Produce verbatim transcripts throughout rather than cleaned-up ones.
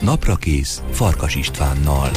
Naprakész Farkas Istvánnal.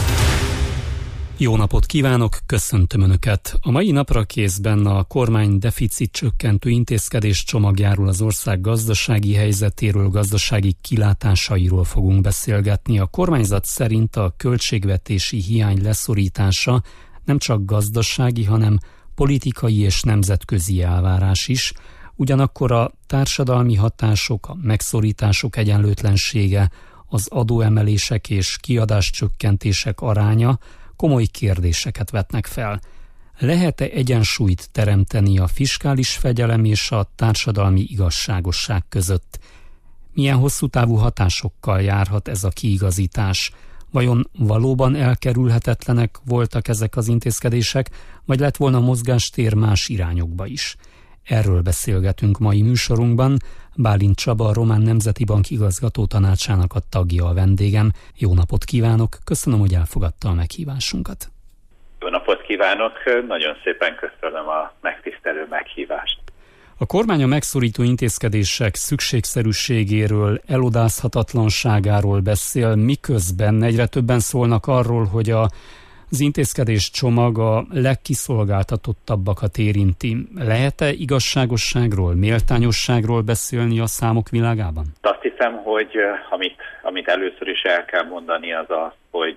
Jó napot kívánok, köszöntöm Önöket! A mai Naprakészben a kormány deficit csökkentő intézkedés csomagjáról, az ország gazdasági helyzetéről, gazdasági kilátásairól fogunk beszélgetni. A kormányzat szerint a költségvetési hiány leszorítása nem csak gazdasági, hanem politikai és nemzetközi elvárás is. Ugyanakkor a társadalmi hatások, a megszorítások egyenlőtlensége, az adóemelések és kiadáscsökkentések aránya komoly kérdéseket vetnek fel. Lehet-e egyensúlyt teremteni a fiskális fegyelem és a társadalmi igazságosság között? Milyen hosszú távú hatásokkal járhat ez a kiigazítás? Vajon valóban elkerülhetetlenek voltak ezek az intézkedések, vagy lett volna mozgástér más irányokba is? Erről beszélgetünk mai műsorunkban. Bálint Csaba, a Román Nemzeti Bank igazgató tanácsának a tagja a vendégem. Jó napot kívánok, köszönöm, hogy elfogadta a meghívásunkat. Jó napot kívánok, nagyon szépen köszönöm a megtisztelő meghívást. A kormány a megszorító intézkedések szükségszerűségéről, elodázhatatlanságáról beszél, miközben egyre többen szólnak arról, hogy a Az intézkedés csomag a legkiszolgáltatottabbakat érinti. Lehet-e igazságosságról, méltányosságról beszélni a számok világában? Azt hiszem, hogy amit, amit először is el kell mondani, az az, hogy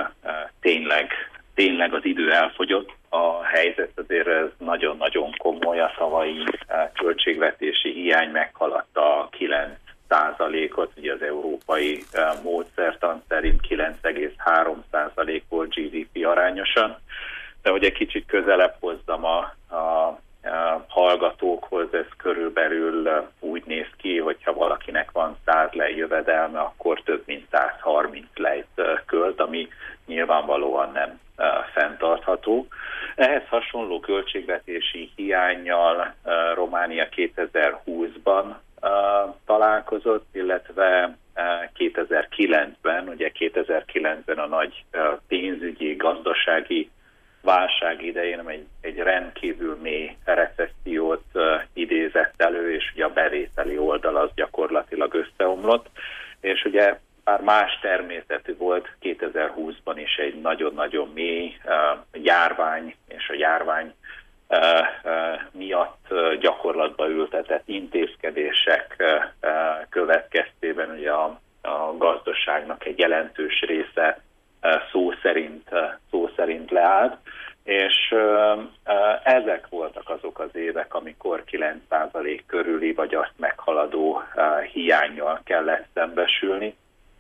tényleg, tényleg az idő elfogyott. A helyzet azért ez nagyon-nagyon komoly, a tavalyi költségvetési hiány meghaladta a kilenc százalékot, ugye az európai uh, módszertan szerint kilenc egész három százalék volt gé dé pé arányosan, de hogy egy kicsit közelebb hozzam a, a, a hallgatókhoz, ez körülbelül uh, úgy néz ki, hogyha valakinek van száz lej jövedelme, akkor több mint száz harminc lejt uh, költ, ami nyilvánvalóan nem uh, fenntartható. Ehhez hasonló költségvetési hiánnyal uh, Románia kétezer-húszban Uh, találkozott, illetve uh, kétezer-kilencben, ugye kétezer-kilencben a nagy uh, pénzügyi, gazdasági válság idején egy, egy rendkívül mély recessziót uh, idézett elő, és ugye a bevételi oldal az gyakorlatilag összeomlott, és ugye már más természetű volt kétezer-húszban is egy nagyon-nagyon mély uh, járvány, és a járvány Uh, uh, miatt uh, gyakorlatba ültetett intézkedések uh, uh, következtében ugye a, a gazdaságnak egy jelentős része uh, szó szerint, uh, szó szerint leállt, és uh, uh, ezek voltak azok az évek, amikor kilenc százalék körüli vagy azt meghaladó uh, hiánnyal kellett szembesülni.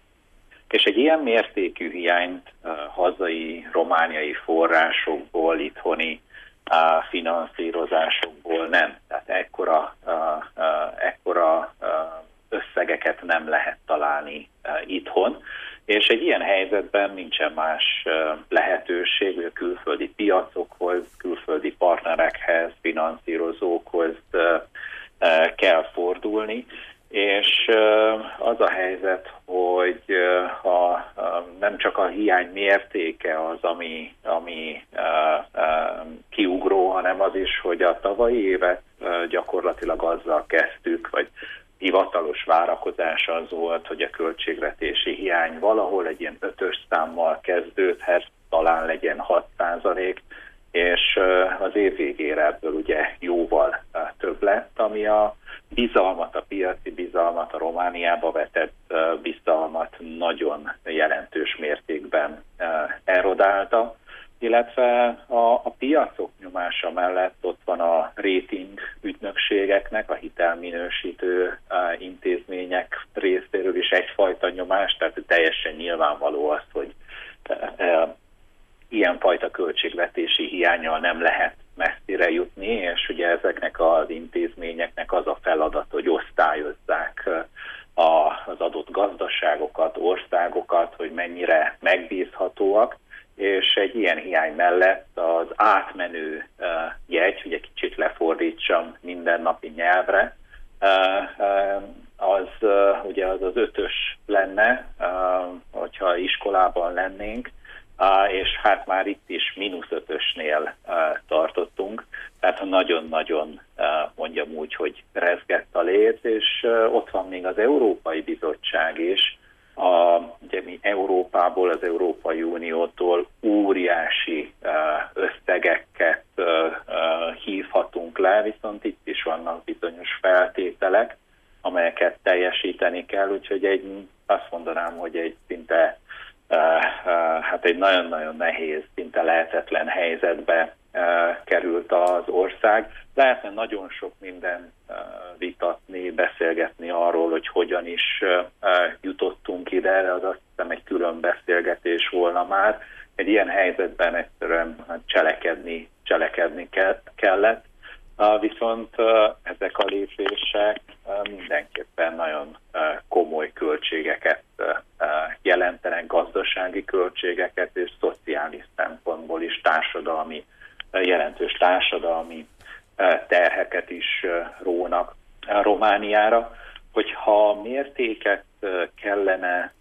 És egy ilyen mértékű hiányt uh, hazai, romániai forrásokból, itthoni a finanszírozásokból nem. Tehát ekkora, uh, uh, ekkora uh, összegeket nem lehet találni uh, itthon, és egy ilyen helyzetben nincsen más uh, lehetőség, hogy a külföldi piacokhoz, külföldi partnerekhez, finanszírozókhoz uh, uh, kell fordulni, és uh, az a helyzet, hogy uh, ha, uh, nem csak a hiány mértéke az, ami, ami uh, uh, kiugró, hanem az is, hogy a tavalyi évet uh, gyakorlatilag azzal kezdtük, vagy hivatalos várakozás az volt, hogy a költségvetési hiány valahol egy ilyen ötös számmal kezdődhet, talán legyen hat százalék, és uh, az év végére ebből ugye jóval uh, több lett, ami a bizalmat, a piaci bizalmat, a Romániába vetett uh, bizalmat nagyon jelentős mértékben uh, erodálta, illetve a, a piacok nyomása mellett ott van a rating ügynökségeknek, a hitelminősítő uh, intézmények részéről is egyfajta nyomás, tehát teljesen nyilvánvaló az, hogy uh, uh, ilyenfajta költségvetési hiánnyal nem lehet messzire jutni, és ugye ezeknek az intézményeknek az a feladat, hogy osztályozzák a, az adott gazdaságokat, országokat, hogy mennyire megbízhatóak, és egy ilyen hiány mellett az átmenő uh, jegy, hogy egy kicsit lefordítsam mindennapi nyelvre, uh, uh, az uh, ugye az az ötös lenne, uh, hogyha iskolában lennénk, Uh, és hát már itt is mínusz ötösnél uh, tartottunk, tehát nagyon-nagyon uh, mondjam úgy, hogy rezgett a léc, és uh, ott van még az Európai Bizottság is, a, ugye mi igazából az Európai Uniótól óriási összegeket hívhatunk le, viszont itt is vannak bizonyos feltételek, amelyeket teljesíteni kell, úgyhogy egy, azt mondanám, hogy egy szinte hát egy nagyon-nagyon nehéz, szinte lehetetlen helyzetbe került az ország. Lehetne nagyon sok minden vitatni, beszélgetni arról, hogy hogyan is jutottunk ide, az azt hiszem egy külön beszélgetés volna már. Egy ilyen helyzetben egyszerűen cselekedni, cselekedni kellett. Viszont ezek a lépések mindenképpen nagyon komoly költségeket jelentenek, gazdasági költségeket és szociális szempontból is társadalmi, jelentős társadalmi terheket is rónak Romániára. Hogyha mértéket kellene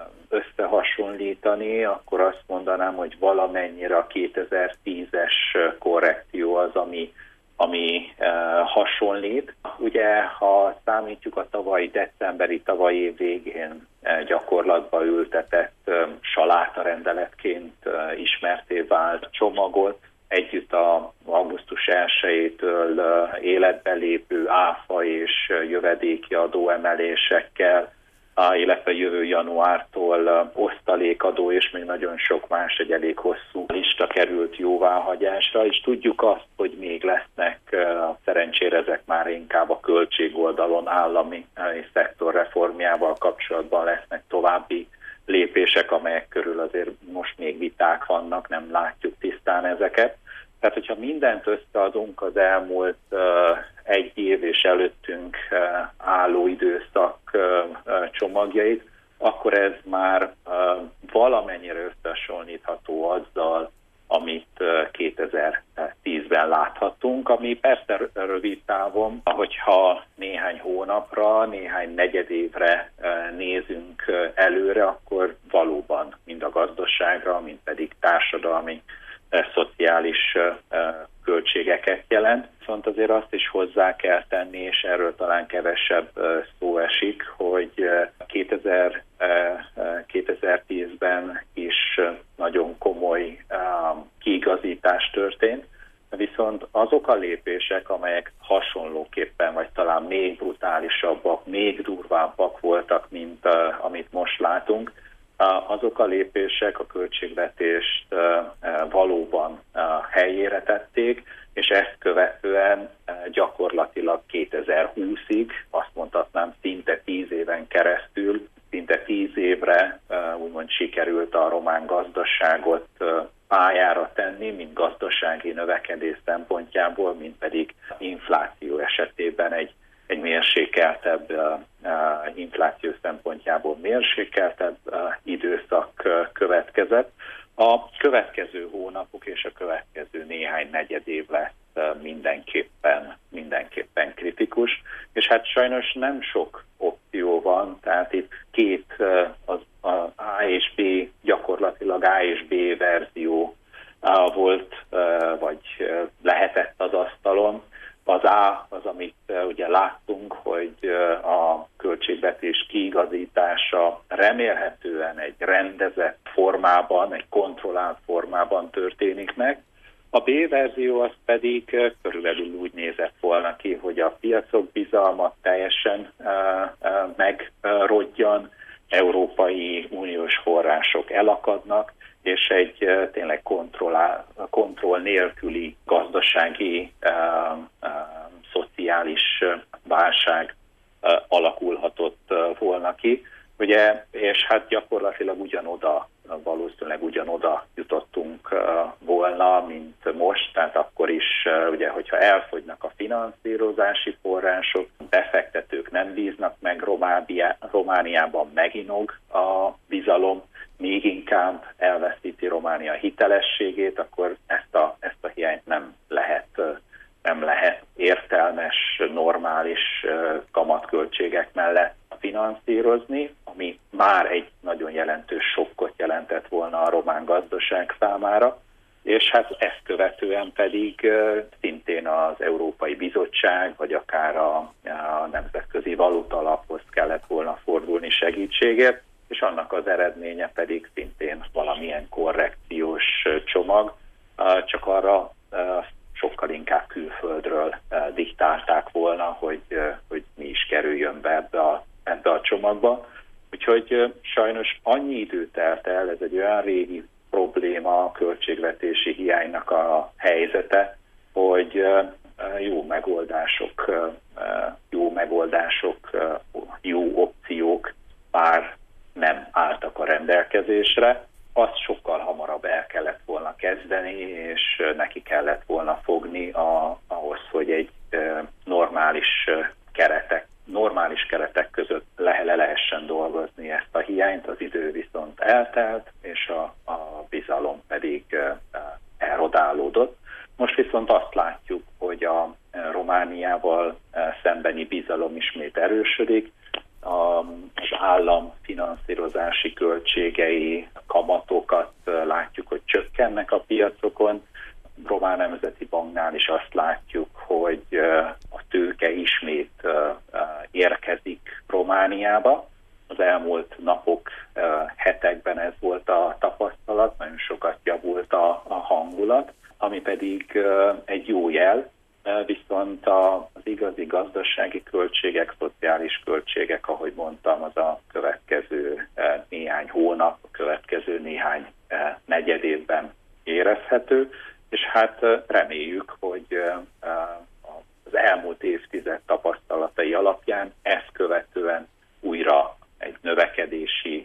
összehasonlítani, akkor azt mondanám, hogy valamennyire a kétezer-tízes korrekció az, ami ami uh, hasonlít. Ugye, ha számítjuk a tavalyi decemberi, tavalyi év végén uh, gyakorlatba ültetett um, salátarendeletként uh, ismerté vált csomagot, együtt a augusztus elsejétől uh, életbe lépő áfa és uh, jövedéki adóemelésekkel, uh, illetve jövő januártól uh, osztalékadó és még nagyon sok más, egy elég hosszú lista került jóváhagyásra, és tudjuk azt, hogy még lesznek, uh, szerencsére ezek már inkább a költségoldalon állami uh, és szektorreformjával kapcsolatban lesznek további lépések, amelyek körül azért most még viták vannak, nem látjuk tisztán ezeket. Tehát, hogyha mindent összeadunk az elmúlt uh, egy év és előttünk uh, álló időszak uh, uh, csomagjait, akkor ez már uh, valamennyire összehasonlítható azzal, amit uh, kétezer-tízben láthattunk, ami persze rövid távon, hogyha néhány hónapra, néhány negyedévre uh, nézünk uh, előre, akkor valóban mind a gazdaságra, mind pedig társadalmi szociális költségeket jelent. Viszont azért azt is hozzá kell tenni, és erről talán kevesebb szó esik, hogy kétezer-tízben is nagyon komoly kiigazítás történt, viszont azok a lépések, amelyek hasonlóképpen, vagy talán még brutálisabbak, még durvábbak voltak, mint amit most látunk, azok a lépések a költségvetést valóban helyére tették, és ezt követően gyakorlatilag kétezer-húszig, azt mondhatnám szinte tíz éven keresztül, szinte tíz évre úgymond sikerült a román gazdaságot pályára tenni, mind gazdasági növekedés szempontjából, mind pedig infláció esetében egy egy mérsékeltebb, uh, uh, infláció szempontjából mérsékeltebb uh, időszak uh, következett. A következő hónapok és a következő néhány negyedév lesz uh, mindenképpen, mindenképpen kritikus, és hát sajnos nem sok opció van, tehát itt két uh, az, az A és B, gyakorlatilag A és B verzió uh, volt, uh, vagy uh, lehetett az asztalon. Az A az, amit uh, ugye láttunk, hogy uh, a költségvetés kiigazítása remélhetően egy rendezett formában, egy kontrollált formában történik meg. A B verzió az pedig uh, körülbelül úgy nézett volna ki, hogy a piacok bizalma teljesen uh, uh, megrodjan, Európai Uniós források elakadnak, és egy uh, tényleg kontroll nélküli gazdasági, uh, uh, szociális uh, válság uh, alakulhatott uh, volna ki. Ugye, és hát gyakorlatilag ugyanoda, valószínűleg ugyanoda jutottunk uh, volna, mint most, tehát akkor is, uh, ugye, hogyha elfogynak a finanszírozási források, befektetők nem bíznak meg Románia, Romániában, meginog a bizalom, még inkább elveszíti Románia hitelességét, akkor ezt a, ezt a hiányt nem lehet, nem lehet értelmes, normális kamatköltségek mellett finanszírozni, ami már egy nagyon jelentős sokkot jelentett volna a román gazdaság számára, és hát ezt követően pedig szintén az Európai Bizottság, vagy akár a, a Nemzetközi Valuta Alaphoz kellett volna fordulni segítségért, és és annak az eredménye pedig szintén valamilyen korrekciós csomag, csak arra sokkal inkább külföldről diktálták volna, hogy, hogy mi is kerüljön be ebbe a, ebbe a csomagba. Úgyhogy sajnos annyi idő telt el, ez egy olyan régi probléma, a költségvetési hiánynak a helyzete, hogy jó megoldások, jó megoldások, jó opciók már nem álltak a rendelkezésre. Azt sokkal hamarabb el kellett volna kezdeni, és neki kellett volna fogni a, ahhoz, hogy egy normális keretek, normális keretek között le, le lehessen dolgozni ezt a hiányt. Az idő viszont eltelt, és a, a bizalom pedig erodálódott. Most viszont azt látjuk, hogy a Romániával szembeni bizalom ismét erősödik, az állam finanszírozási költségei, kamatokat látjuk, hogy csökkennek a piacokon. Román Nemzeti Banknál is azt látjuk, hogy a tőke ismét érkezik Romániába. Az elmúlt napok, hetekben ez volt a tapasztalat, nagyon sokat javult a, a hangulat, ami pedig egy jó jel, viszont az igazi gazdasági költségek, szociális költségek, ahogy mondtam, az a következő néhány hónap, a következő néhány negyedévben érezhető, és hát reméljük, hogy az elmúlt évtized tapasztalatai alapján ezt követően újra egy növekedési,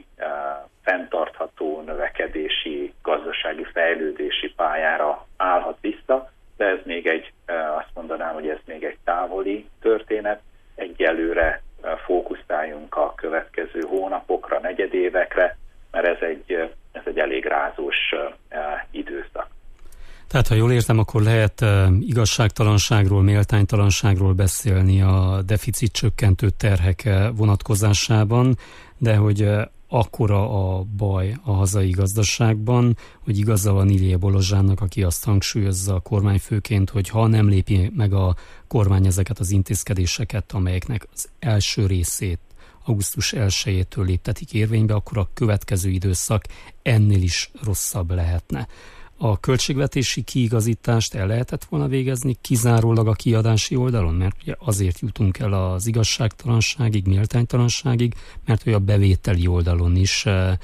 fenntartható növekedési, gazdasági fejlődési pályára állhat vissza, de ez még egy, azt mondanám, hogy ez még egy távoli történet. Egyelőre fókuszáljunk a következő hónapokra, negyedévekre, mert ez egy, ez egy elég rázós időszak. Tehát, ha jól értem, akkor lehet igazságtalanságról, méltánytalanságról beszélni a deficit csökkentő terhek vonatkozásában, de hogy akkora a baj a hazai gazdaságban, hogy igaza van Ilie Bolozsánnak, aki azt hangsúlyozza a kormányfőként, hogy ha nem lépi meg a kormány ezeket az intézkedéseket, amelyeknek az első részét augusztus elsejétől léptetik érvénybe, akkor a következő időszak ennél is rosszabb lehetne. A költségvetési kiigazítást el lehetett volna végezni kizárólag a kiadási oldalon, mert ugye azért jutunk el az igazságtalanságig, méltánytalanságig, mert hogy a bevételi oldalon is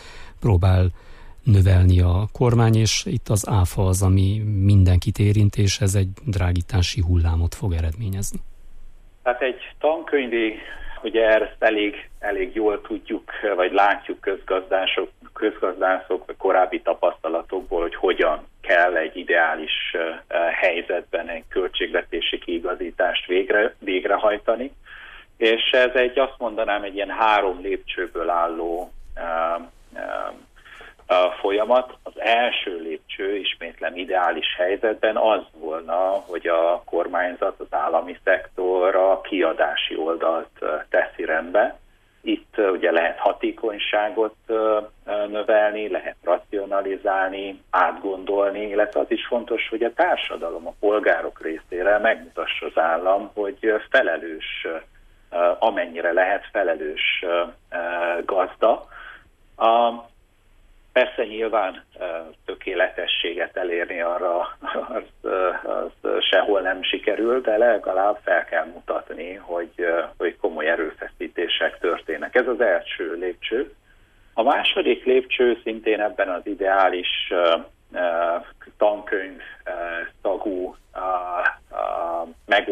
próbál növelni a kormány, és itt az áfa az, ami mindenkit érint, és ez egy drágítási hullámot fog eredményezni. Hát egy tankönyvi, ugye ezt elég, elég jól tudjuk, vagy látjuk közgazdások, közgazdászok, vagy korábbi tapasztalatokból, hogy hogyan kell egy ideális uh, helyzetben egy költségvetési kiigazítást végre, végrehajtani. És ez egy, azt mondanám, egy ilyen három lépcsőből álló uh, uh, uh, folyamat. Az első lépcső, ismétlem ideális helyzetben az volna, hogy a kormányzat, az állami szektor a kiadási oldalt uh, teszi rendbe. Itt uh, ugye lehet hatékonyságot uh, növelni, lehet racionalizálni, átgondolni, illetve az is fontos, hogy a társadalom, a polgárok részére megmutassa az állam, hogy felelős, uh, amennyire lehet felelős uh, uh, gazda. Uh, Persze nyilván uh, tökéletességet elérni arra az, uh, az sehol nem sikerül, de legalább fel kell mutatni, hogy, uh, hogy komoly erőfeszítések történnek. Ez az első lépcső. A második lépcső szintén ebben az ideális uh, uh, tankönyv uh, szagú uh, uh,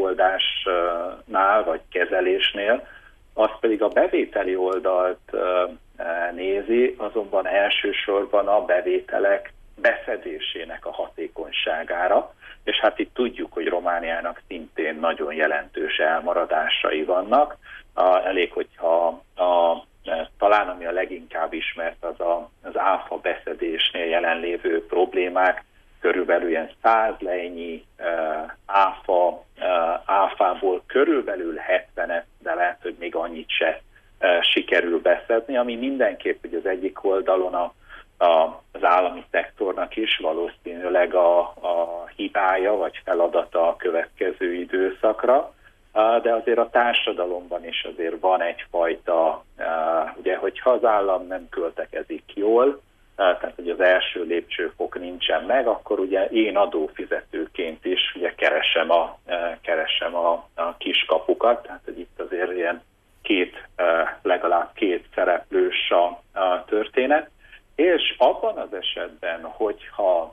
megoldásnál vagy kezelésnél, az pedig a bevételi oldalt uh, nézi, azonban elsősorban a bevételek beszedésének a hatékonyságára, és hát itt tudjuk, hogy Romániának szintén nagyon jelentős elmaradásai vannak. A, elég, hogyha a, talán ami a leginkább ismert, az a, az áfa beszedésnél jelenlévő problémák, körülbelül ilyen száz lejnyi uh, áfa, uh, áfából körülbelül hetvenet, de lehet, hogy még annyit se sikerül beszedni, ami mindenképp hogy az egyik oldalon a, a, az állami szektornak is valószínűleg a, a hibája vagy feladata a következő időszakra, de azért a társadalomban is azért van egyfajta, ugye, hogyha az állam nem költekezik jól, tehát hogy az első lépcsőfok nincsen meg, akkor ugye én adófizetőként is ugye keresem a, keresem a, a kiskapukat, tehát hogy itt azért ilyen két, legalább két szereplős a, a történet, és abban az esetben, hogyha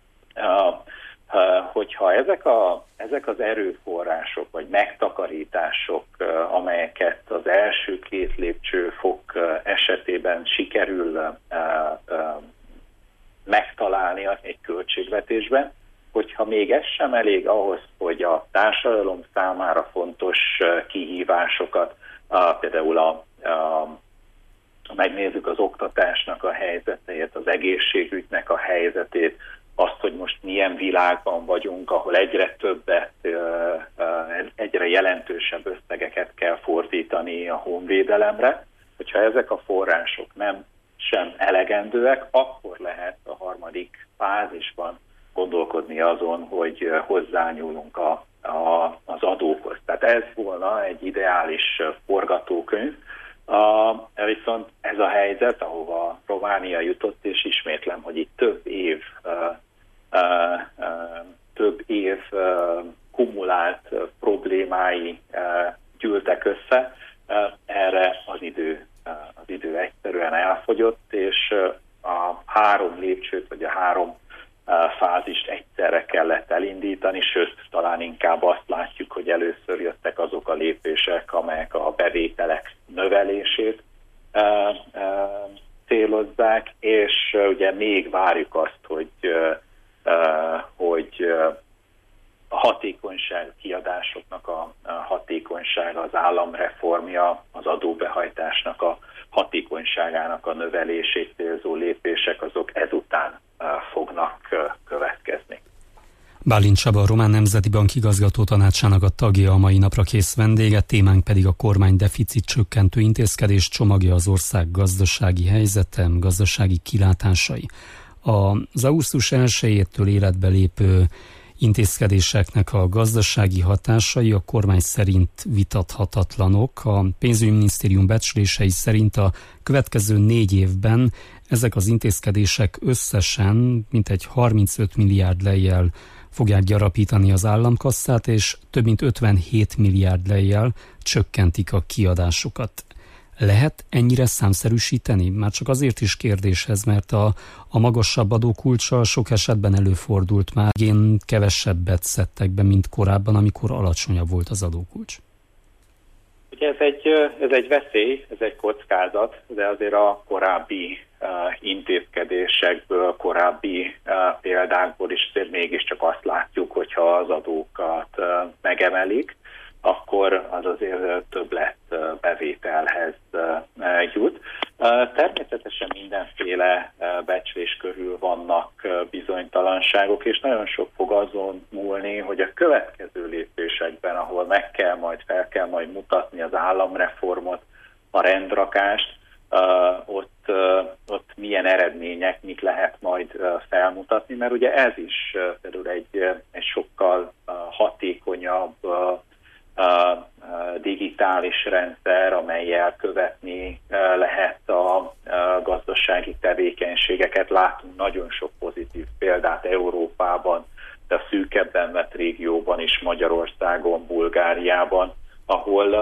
hogyha ezek, a, ezek az erőforrások vagy megtakarítások, amelyeket az első két lépcsőfok esetében sikerül megtalálni egy költségvetésben, hogyha még ez sem elég ahhoz, hogy a társadalom számára fontos kihívásokat, például a, a megnézzük az oktatásnak a helyzetét, az egészségügynek a helyzetét, azt, hogy most milyen világban vagyunk, ahol egyre többet, egyre jelentősebb összegeket kell fordítani a honvédelemre. Hogyha ezek a források nem sem elegendőek, akkor lehet a harmadik fázisban gondolkodni azon, hogy hozzányúlunk a, a, az adókhoz. Tehát ez volna egy ideális forgatókönyv. A, viszont ez a helyzet, ahova Románia jutott, és ismétlem, hogy itt több év, uh, uh, uh, több év uh, kumulált uh, problémái uh, gyűltek össze, uh, erre az idő, uh, az idő egyszerűen elfogyott, és uh, a három lépcsőt, vagy a három uh, fázist egyszerre kellett elindítani, sőt, talán inkább azt látjuk, hogy először jöttek azok a lépések, amelyek a bevételek növelését uh, uh, célozzák, és uh, ugye még várjuk azt, hogy, uh, uh, hogy uh, a hatékonyság, kiadásoknak a, a hatékonysága, az államreformja, az adóbehajtásnak a hatékonyságának a növelését célzó lépések, azok ezután uh, fognak uh, következni. Bálint Csaba, a Román Nemzeti Bank igazgató tanácsának a tagja, a mai napra kész vendége, témánk pedig a kormány deficit csökkentő intézkedés csomagja, az ország gazdasági helyzete, gazdasági kilátásai. Az augusztus elsejétől életbe lépő intézkedéseknek a gazdasági hatásai a kormány szerint vitathatatlanok. A pénzügyminisztérium becslései szerint a következő négy évben ezek az intézkedések összesen mintegy harmincöt milliárd lejjel fogják gyarapítani az államkasszát, és több mint ötvenhét milliárd lejjel csökkentik a kiadásokat. Lehet ennyire számszerűsíteni? Már csak azért is kérdéshez, mert a, a magasabb adókulccsal sok esetben előfordult már. Én kevesebbet szedtek be, mint korábban, amikor alacsonyabb volt az adókulcs. Ugye ez egy, ez egy veszély, ez egy kockázat, de azért a korábbi uh, intézkedésekből, korábbi uh, példákból is azért mégiscsak azt látjuk, hogyha az adókat uh, megemelik, akkor az azért többlet bevételhez jut. Természetesen mindenféle becslés körül vannak bizonytalanságok, és nagyon sok fog azon múlni, hogy a következő lépésekben, ahol meg kell majd, fel kell majd mutatni az államreformot, a rendrakást, ott, ott milyen eredmények, mit lehet majd felmutatni, mert ugye ez is például egy, egy sokkal hatékonyabb a digitális rendszer, amellyel követni lehet a gazdasági tevékenységeket. Látunk nagyon sok pozitív példát Európában, de a szűkebben vett régióban is, Magyarországon, Bulgáriában, ahol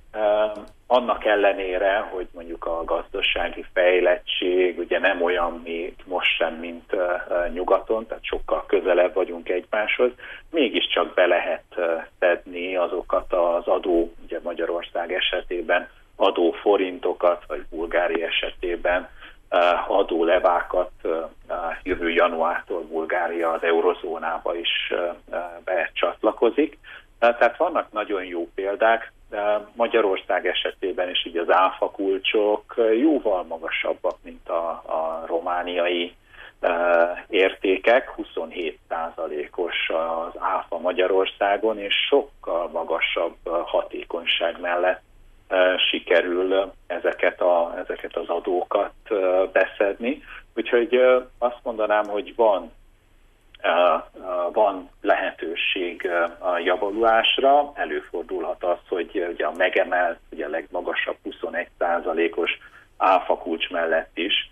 annak ellenére, hogy mondjuk a gazdasági fejlettség ugye nem olyan még most sem, mint uh, nyugaton, tehát sokkal közelebb vagyunk egymáshoz, mégiscsak be lehet uh, szedni azokat az adó, ugye Magyarország esetében adóforintokat, vagy Bulgária esetében uh, adólevákat. Uh, jövő januártól Bulgária az eurozónába is uh, becsatlakozik. Uh, tehát vannak nagyon jó példák. Magyarország esetében is így az áfa kulcsok jóval magasabbak, mint a, a romániai e, értékek. huszonhét százalékos az áfa Magyarországon, és sokkal magasabb hatékonyság mellett e, sikerül ezeket, a, ezeket az adókat e, beszedni. Úgyhogy e, azt mondanám, hogy van van lehetőség a javulásra. Előfordulhat az, hogy ugye a megemelt, ugye a legmagasabb huszonegy százalékos áfakulcs mellett is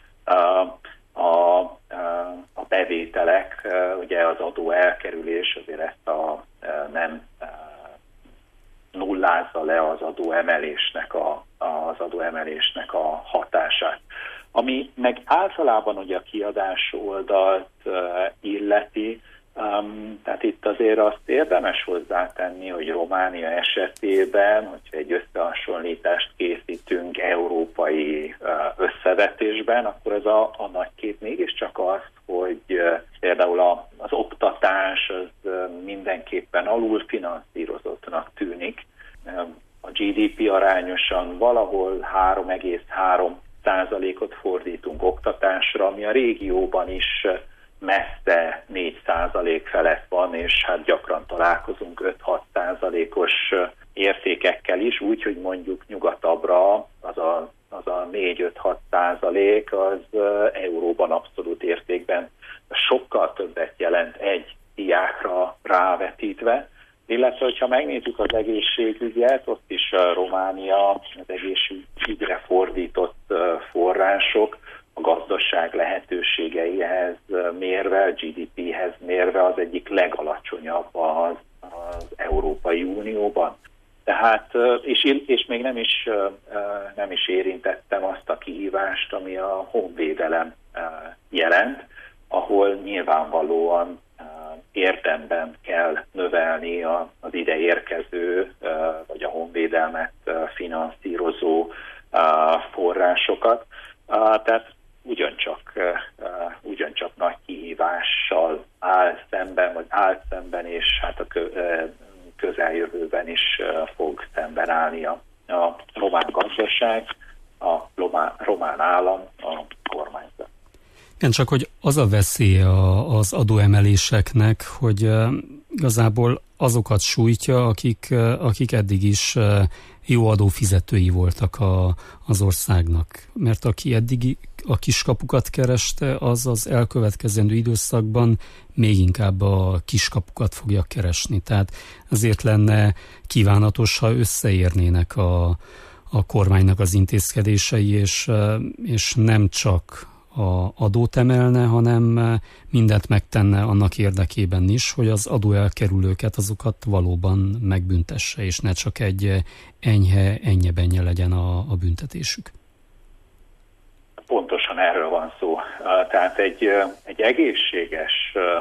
a, a bevételek, ugye az adó elkerülés azért ezt a nem nullázza le az adóemelésnek a, az adóemelésnek a hatását. Ami meg általában ugye a kiadás oldalt uh, illeti, um, tehát itt azért azt érdemes hozzátenni, hogy Románia esetében, hogyha egy összehasonlítást készítünk európai uh, összevetésben, akkor ez a, a nagy kép mégiscsak az, hogy uh, például a, az oktatás az uh, mindenképpen alulfinanszírozottnak tűnik. Um, a gé dé pé arányosan valahol három egész három százalékot fordítunk oktatásra, ami a régióban is messze négy százalék felett van, és hát gyakran találkozunk öt-hat százalékos értékekkel is, úgyhogy mondjuk nyugatabbra az a, az a négy-öt-hat százalék az euróban abszolút értékben sokkal többet jelent egy diákra rávetítve, illetve, hogyha megnézzük az egészségügyet, ott is a Románia az egészségügyre fordított források a gazdaság lehetőségeihez mérve, a gé dé péhez mérve az egyik legalacsonyabb az, az Európai Unióban. Tehát, és, és még nem is, nem is érintettem azt a kihívást, ami a honvédelem jelent, ahol nyilvánvalóan érdemben kell növelni az ide érkező, vagy a honvédelmet finanszírozó forrásokat. Tehát ugyancsak, ugyancsak nagy kihívással áll szemben, vagy áll szemben, és hát a közeljövőben is fog szemben állni a, a román gazdaság, a román, román állam, a kormányzat. Igen, csak hogy az a veszély az adóemeléseknek, hogy igazából azokat sújtja, akik, akik eddig is jó adófizetői voltak a, az országnak. Mert aki eddig a kiskapukat kereste, az az elkövetkezendő időszakban még inkább a kiskapukat fogja keresni. Tehát ezért lenne kívánatos, ha összeérnének a, a kormánynak az intézkedései, és, és nem csak a adót emelne, hanem mindent megtenne annak érdekében is, hogy az adóelkerülőket azokat valóban megbüntesse, és ne csak egy enyhe, ennye-benye legyen a, a büntetésük. Pontosan erről van szó. Tehát egy, egy egészséges,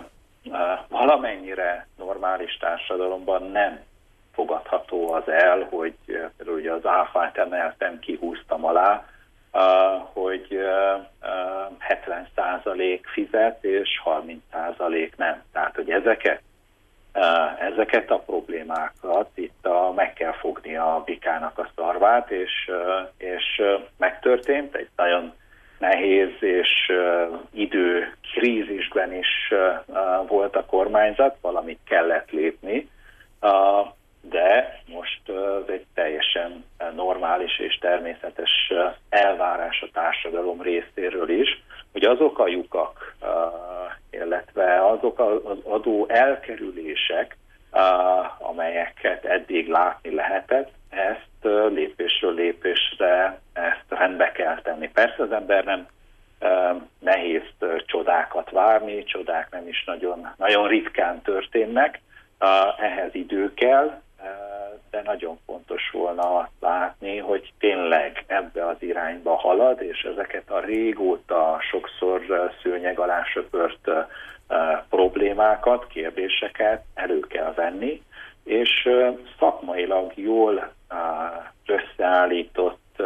valamennyire normális társadalomban nem fogadható az el, hogy például ugye az áfát emeltem, kihúztam alá, Uh, hogy uh, uh, hetven százalék fizet, és harminc százalék nem. Tehát, hogy ezeket, uh, ezeket a problémákat itt a, meg kell fogni a bikának a szarvát, és, uh, és uh, megtörtént, egy nagyon nehéz és uh, időkrízisben is uh, uh, volt a kormányzat, valamit kellett lépni, uh, de most ez egy teljesen normális és természetes elvárás a társadalom részéről is, hogy azok a lyukak, illetve azok az adó elkerülések, amelyeket eddig látni lehetett, ezt lépésről lépésre ezt rendbe kell tenni. Persze az ember nem nehéz csodákat várni, csodák nem is nagyon, nagyon ritkán történnek, ehhez idő kell, de nagyon fontos volna azt látni, hogy tényleg ebbe az irányba halad, és ezeket a régóta sokszor szőnyeg alá söpört problémákat, kérdéseket elő kell venni, és szakmailag jól összeállított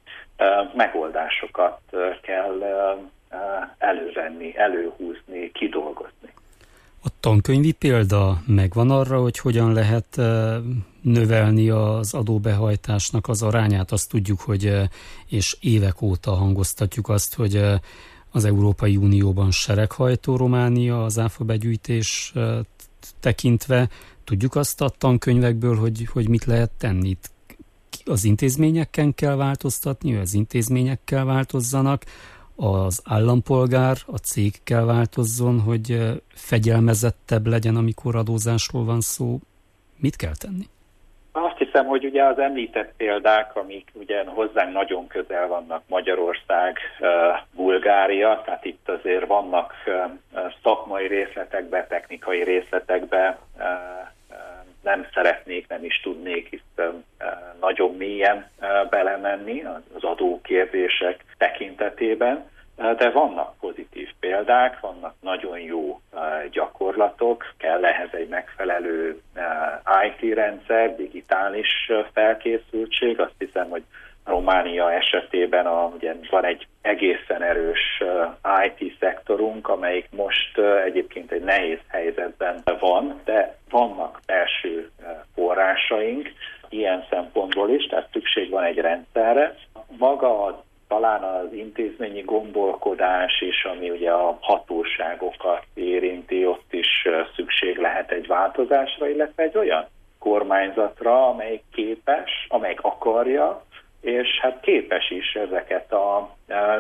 megoldásokat kell elővenni, előhúzni, kidolgozni. A tankönyvi példa megvan arra, hogy hogyan lehet növelni az adóbehajtásnak az arányát. Azt tudjuk, hogy és évek óta hangoztatjuk azt, hogy az Európai Unióban sereghajtó Románia az áfabegyűjtés tekintve. Tudjuk azt a tankönyvekből, hogy, hogy mit lehet tenni. Az intézményeken kell változtatni, az intézményekkel változzanak, az állampolgár, a cég kell változzon, hogy fegyelmezettebb legyen, amikor adózásról van szó. Mit kell tenni? Azt hiszem, hogy ugye az említett példák, amik ugye hozzánk nagyon közel vannak, Magyarország, Bulgária, tehát itt azért vannak szakmai részletekbe, technikai részletekbe, nem szeretnék, nem is tudnék itt nagyon mélyen belemenni az adókérdések tekintetében, de vannak pozitív példák, vannak nagyon jó gyakorlatok, kell ehhez egy megfelelő i té rendszer, digitális felkészültség. Azt hiszem, hogy Románia esetében a, ugye van egy egészen erős i té szektorunk, amelyik most egyébként egy nehéz helyzetben van, de vannak belső forrásaink ilyen szempontból is, tehát szükség van egy rendszerre. Maga a talán az intézményi gombolkodás is, ami ugye a hatóságokat érinti, ott is szükség lehet egy változásra, illetve egy olyan kormányzatra, amelyik képes, amelyik akarja, és hát képes is ezeket a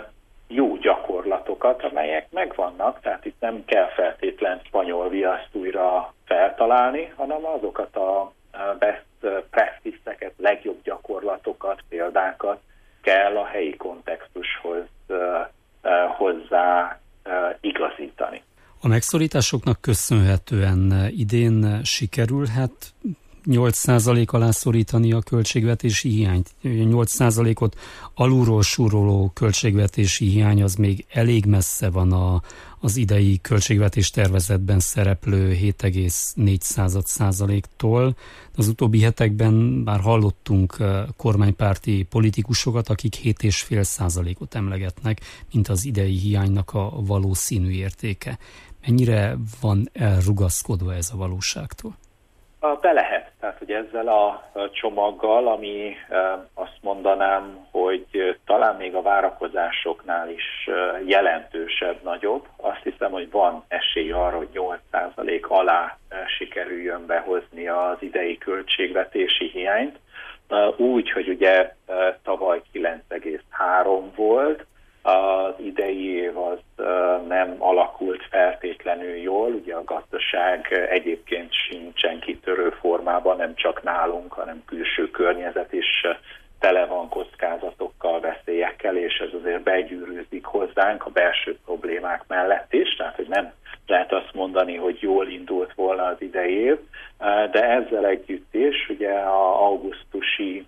jó gyakorlatokat, amelyek megvannak, tehát itt nem kell feltétlen spanyol viaszt újra feltalálni, hanem azokat a best practice-eket, legjobb gyakorlatokat, példákat kell a helyi kontextushoz uh, uh, hozzá uh, igazítani. A megszorításoknak köszönhetően idén sikerülhet nyolc százalék alá szorítani a költségvetési hiányt. nyolc százalékot alulról súroló költségvetési hiány az még elég messze van a, az idei költségvetés tervezetben szereplő hét egész négy százaléktól. Az utóbbi hetekben már hallottunk kormánypárti politikusokat, akik hét egész öt százalékot emlegetnek, mint az idei hiánynak a valószínű értéke. Mennyire van elrugaszkodva ez a valóságtól? Be lehet. Tehát, hogy ezzel a csomaggal, ami azt mondanám, hogy talán még a várakozásoknál is jelentősebb, nagyobb, azt hiszem, hogy van esély arra, hogy nyolc százalék alá sikerüljön behozni az idei költségvetési hiányt. Úgy, hogy ugye tavaly kilenc egész három volt, az idei év az nem alakult feltétlenül jól, ugye a gazdaság egyébként sincsen kitörő formában, nem csak nálunk, hanem külső környezet is tele van kockázatokkal, veszélyekkel, és ez azért begyűrűzik hozzánk a belső problémák mellett is, tehát hogy nem lehet azt mondani, hogy jól indult volna az idei év, de ezzel együtt is ugye a augusztusi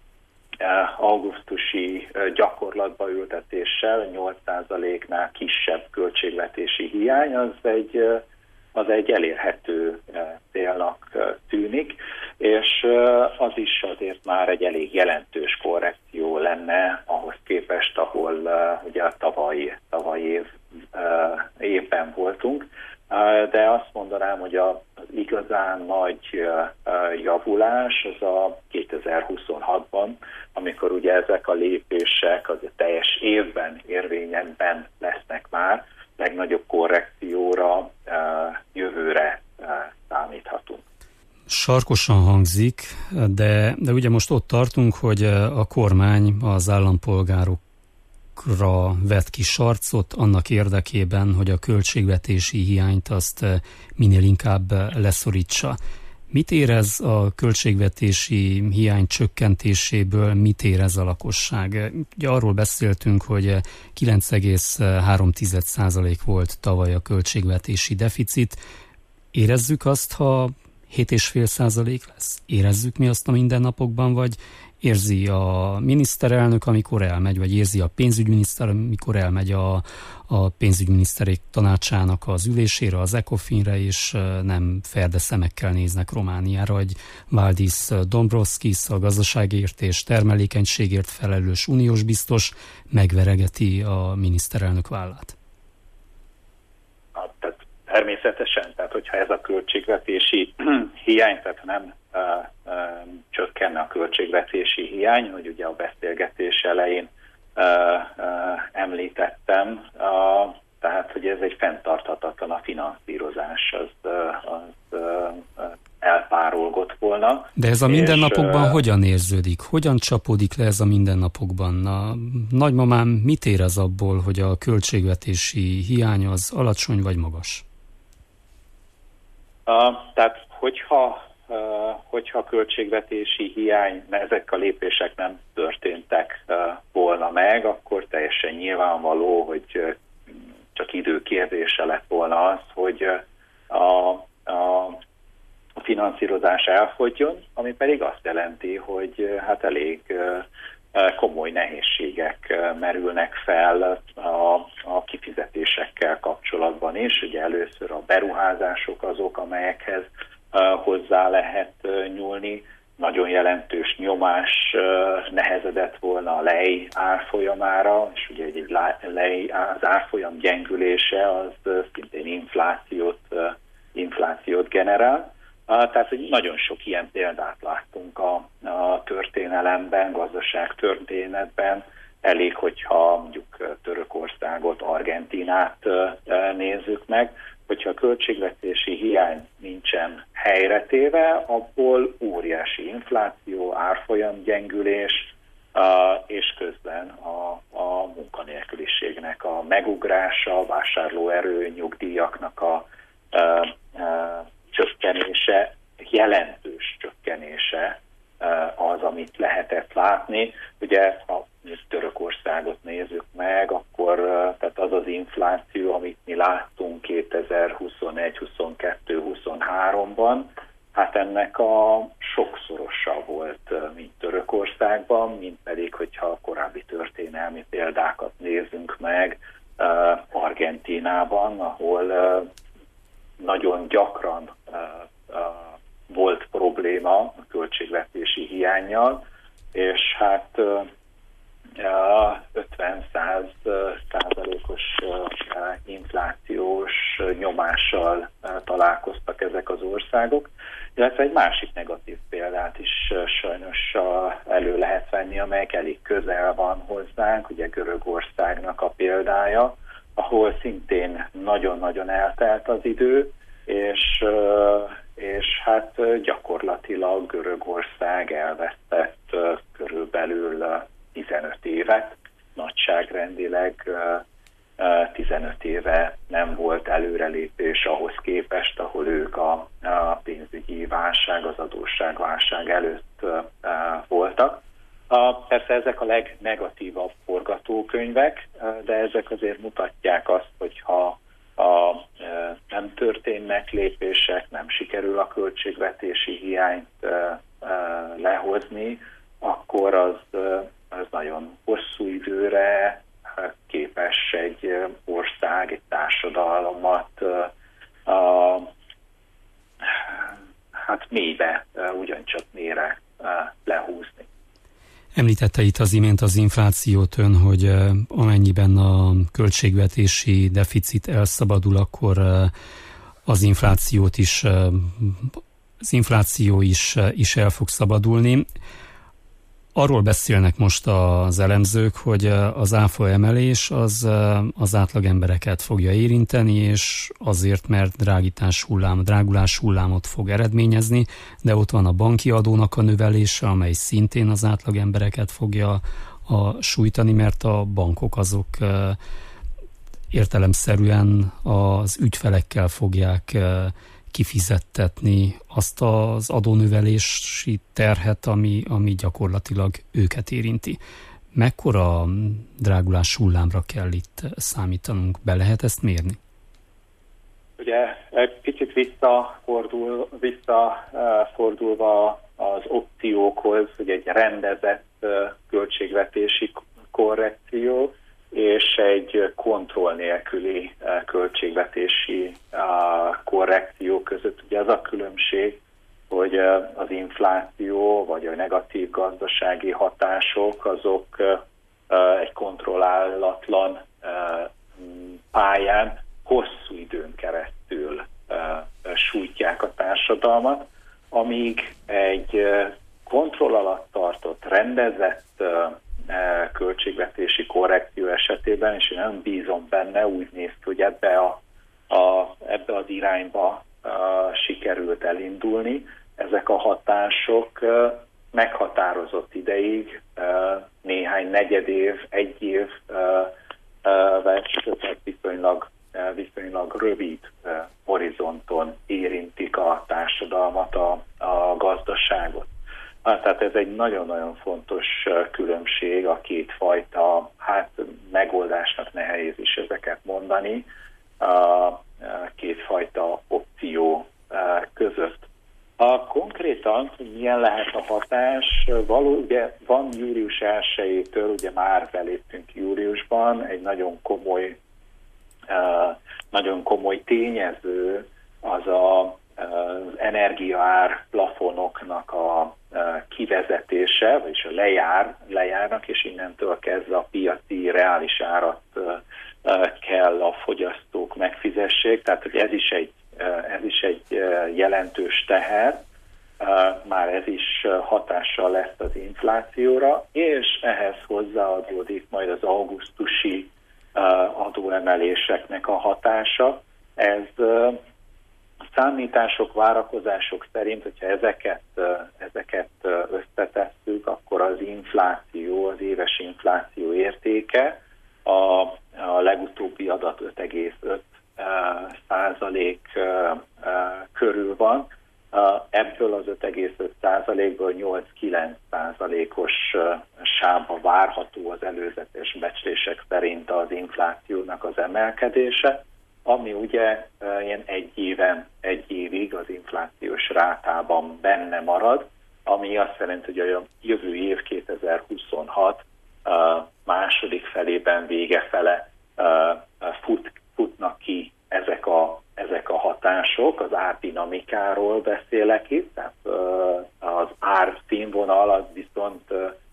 augusztusi gyakorlatba ültetéssel nyolc százaléknál kisebb költségvetési hiány, az egy, az egy elérhető célnak tűnik, és az is azért már egy elég jelentős korrekció lenne ahhoz képest, ahol ugye a tavalyi, tavalyi év, évben voltunk. De azt mondanám, hogy az igazán nagy javulás az a kétezer-huszonhatban, amikor ugye ezek a lépések az a teljes évben érvényben lesznek már, legnagyobb korrekcióra jövőre számíthatunk. Sarkosan hangzik, de, de ugye most ott tartunk, hogy a kormány az állampolgárok vet ki sarcot annak érdekében, hogy a költségvetési hiányt azt minél inkább leszorítsa. Mit érez a költségvetési hiány csökkentéséből, mit érez a lakosság? Ugye arról beszéltünk, hogy kilenc egész három százalék volt tavaly a költségvetési deficit. Érezzük azt, ha hét egész öt százalék lesz? Érezzük mi azt a mindennapokban, vagy érzi a miniszterelnök, amikor elmegy, vagy érzi a pénzügyminiszter, amikor elmegy a, a pénzügyminiszterek tanácsának az ülésére, az ECOFIN-re, és nem ferde szemekkel néznek Romániára, hogy Valdis Dombrovskis, a gazdaságért és termelékenységért felelős uniós biztos megveregeti a miniszterelnök vállát. Tehát természetesen, tehát hogyha ez a költségvetési hiány, tehát nem uh, uh, csökkenne a költségvetési hiány, hogy ugye a beszélgetés elején uh, uh, említettem, uh, tehát hogy ez egy fenntarthatatlan a finanszírozás, az, uh, az uh, elpárolgott volna. volna. De ez a mindennapokban és, hogyan érződik? Hogyan csapódik le ez a mindennapokban? A nagymamám mit érez abból, hogy a költségvetési hiány az alacsony vagy magas? Uh, tehát, hogyha, uh, hogyha a költségvetési hiány, ezek a lépések nem történtek uh, volna meg, akkor teljesen nyilvánvaló, hogy uh, csak idő kérdése lett volna az, hogy uh, a, a, a finanszírozás elfogyjon, ami pedig azt jelenti, hogy uh, hát elég uh, komoly nehézségek uh, merülnek fel a, a kifizetésekkel kapcsolatban is. Ugye először a beruházások azok, amelyekhez uh, hozzá lehet uh, nyúlni. Nagyon jelentős nyomás uh, nehezedett volna a lej árfolyamára, és ugye egy lej, az árfolyam gyengülése az uh, szintén inflációt, uh, inflációt generál. Uh, tehát, hogy nagyon sok ilyen példát láttunk a, a történelemben, gazdaság történetben. Elég, hogyha mondjuk Törökországot, Argentínát uh, nézzük meg, hogyha a költségvetési hiány nincsen helyretéve, abból óriási infláció, árfolyamgyengülés, uh, és közben a, a munkanélküliségnek a megugrása, a vásárlóerő, nyugdíjaknak a uh, uh, csökkenése, jelentős csökkenése uh, az, amit lehetett látni. Ugye, ha Törökországot nézzük meg, akkor uh, tehát az az infláció, amit mi láttunk kétezer-huszonegy, huszonkettő, huszonháromban, hát ennek a sokszorosa volt, uh, mint Törökországban, mint pedig, hogyha a korábbi történelmi példákat nézzünk meg, uh, Argentínában, ahol uh, nagyon gyakran uh, uh, volt probléma a költségvetési hiánnyal, és hát uh, ötven-száz százalékos inflációs nyomással találkoztak ezek az országok, illetve egy másik negatív példát is sajnos elő lehet venni, amelyek elég közel van hozzánk, ugye Görögországnak a példája, ahol szintén nagyon-nagyon eltelt az idő, és, és hát gyakorlatilag Görögország elvesztett körülbelül tizenöt évet, nagyságrendileg tizenöt éve nem volt előrelépés ahhoz képest, ahol ők a, a pénzügyi válság, az adósságválság előtt voltak. Persze ezek a legnegatívabb forgatókönyvek, de ezek azért mutatják azt, hogy ha a, nem történnek lépések, nem sikerül a költségvetési hiányt lehozni, akkor az az nagyon hosszú időre képes egy ország, egy társadalmat a, hát mélybe, ugyancsak mélyre lehúzni. Említette itt az imént az inflációt ön, hogy amennyiben a költségvetési deficit elszabadul, akkor az inflációt is, az infláció is, is el fog szabadulni. Arról beszélnek most az elemzők, hogy az áfa emelés az, az átlag embereket fogja érinteni, és azért, mert drágítás hullám, drágulás hullámot fog eredményezni, de ott van a banki adónak a növelése, amely szintén az átlag embereket fogja a, sújtani, mert a bankok azok értelemszerűen az ügyfelekkel fogják kifizettetni azt az adónövelési terhet, ami, ami gyakorlatilag őket érinti. Mekkora drágulás hullámra kell itt számítanunk? Be lehet ezt mérni? Ugye egy kicsit visszafordul, visszafordulva az opciókhoz, hogy egy rendezett költségvetési korrekció és egy kontroll nélküli költségvetési korrekció között. Ugye az a különbség, hogy az infláció vagy a negatív gazdasági hatások azok egy kontrollálatlan pályán hosszú időn keresztül sújtják a társadalmat, amíg egy kontroll alatt tartott, rendezett költségvetési korrekció esetében, és én nem bízom benne, úgy néz ki, hogy ebbe, a, a, ebbe az irányba a, sikerült elindulni, ezek a hatások meghatározott ideig, néhány negyed év, egy év, tehát viszonylag, viszonylag rövid horizonton érintik a társadalmat, a, a gazdaságot. Tehát ez egy nagyon-nagyon fontos különbség a kétfajta, hát megoldásnak nehéz is ezeket mondani, a kétfajta opció között. A konkrétan, hogy milyen lehet a hatás, való, ugye van július elsejétől, ugye már beléptünk júliusban, egy nagyon komoly, uh, nagyon komoly tényező az a, az energiaár plafonoknak a uh, kivezetése, vagyis a lejár, lejárnak, és innentől kezdve a piaci reális árat uh, uh, kell a fogyasztók megfizessék, tehát hogy ez is egy Ez is egy jelentős teher, már ez is hatással lesz az inflációra, és ehhez hozzáadódik majd az augusztusi adóemeléseknek a hatása. Ez számítások, várakozások szerint, hogyha ezeket, ezeket összetesszük, akkor az infláció, az éves infláció értéke a, a legutóbbi adat öt egész öt százalék körül van. Ebből az öt egész öt százalékból nyolc-kilenc százalékos sávba várható az előzetes becslések szerint az inflációnak az emelkedése, ami ugye ilyen egy éven, egy évig az inflációs rátában benne marad, ami azt jelenti, hogy a jövő év kétezer-huszonhat második felében, vége fele fut futnak ki ezek a, ezek a hatások, az árdinamikáról beszélek itt, tehát az ár színvonal az viszont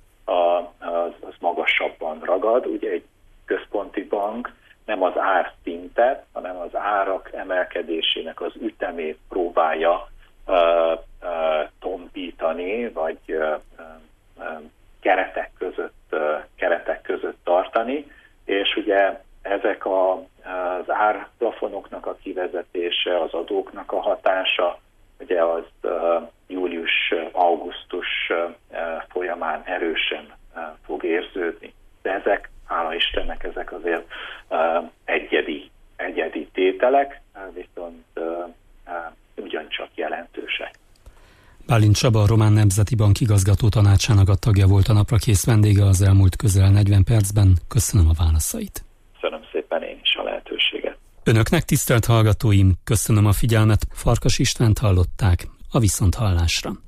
az, az magasabban ragad. Ugye egy központi bank nem az ár szintet, hanem az árak emelkedésének az ütemét próbálja uh, uh, tompítani, vagy uh, uh, keretek között, uh, keretek között tartani, és ugye ezek a, az árplafonoknak a kivezetése, az adóknak a hatása, ugye az uh, július-augusztus uh, folyamán erősen uh, fog érződni. De ezek, hála Istennek, ezek azért uh, egyedi, egyedi tételek, uh, viszont uh, uh, ugyancsak jelentősek. Bálint Csaba, a Román Nemzeti Bank igazgató tanácsának a tagja volt, a napra kész vendége az elmúlt közel negyven percben. Köszönöm a válaszait. Köszönöm szépen én is a lehetőséget. Önöknek, tisztelt hallgatóim, köszönöm a figyelmet. Farkas Istvánt hallották, a viszonthallásra.